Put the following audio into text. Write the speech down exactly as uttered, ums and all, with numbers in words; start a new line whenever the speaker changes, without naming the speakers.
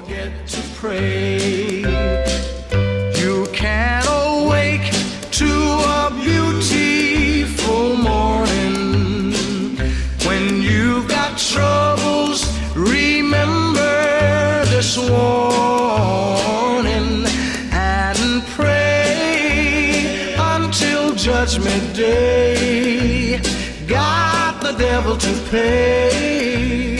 forget to pray. You can awake to a beautiful morning. When you've got troubles, remember this warning and pray until Judgment Day. Got the devil to pay.